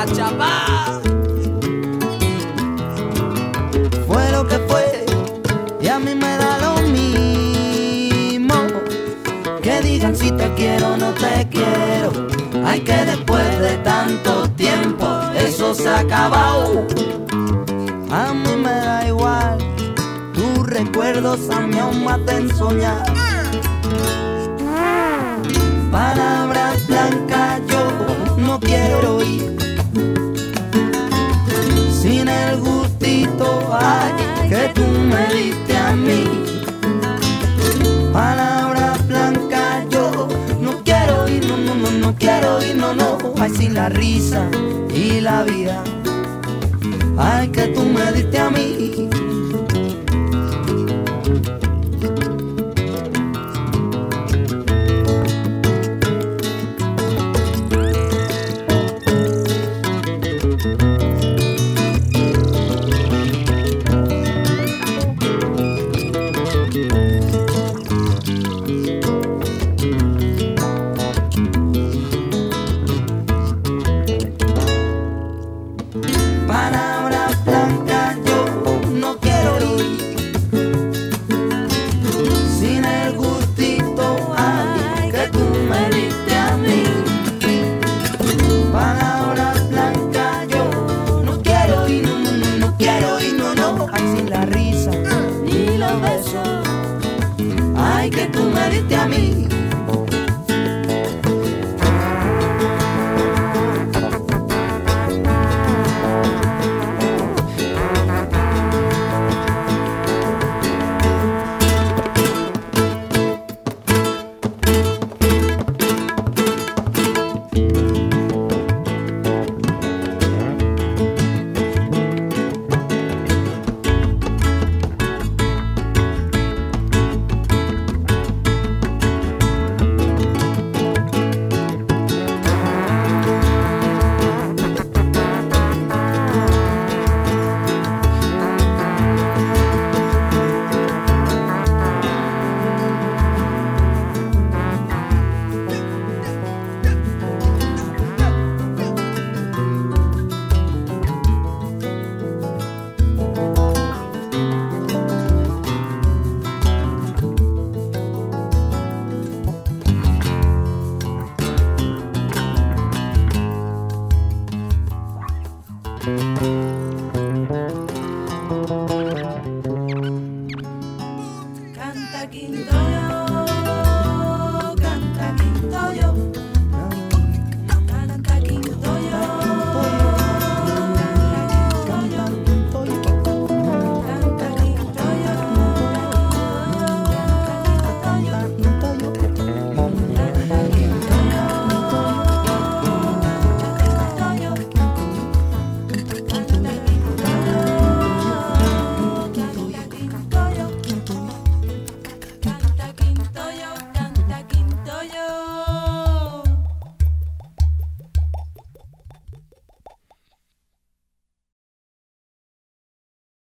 Achapá. Fue lo que fue y a mí me da lo mismo que digan si te quiero o no te quiero. Ay, que después de tanto tiempo eso se ha acabado. A mí me da igual, tus recuerdos a mí aún me hacen soñar. Palabras blancas yo no quiero oír, sin el gustito ay, que tú me diste a mí. Palabras blancas yo no quiero oír, no quiero oír, no. Ay, sin la risa y la vida, ay, que tú me diste a mí. Palabras blancas yo no quiero oír, sin el gustito ay, que tú me diste a mí. Palabras blancas yo no quiero oír, no quiero oír, no. Ay, sin la risa ni los besos ay, que tú me diste a mí.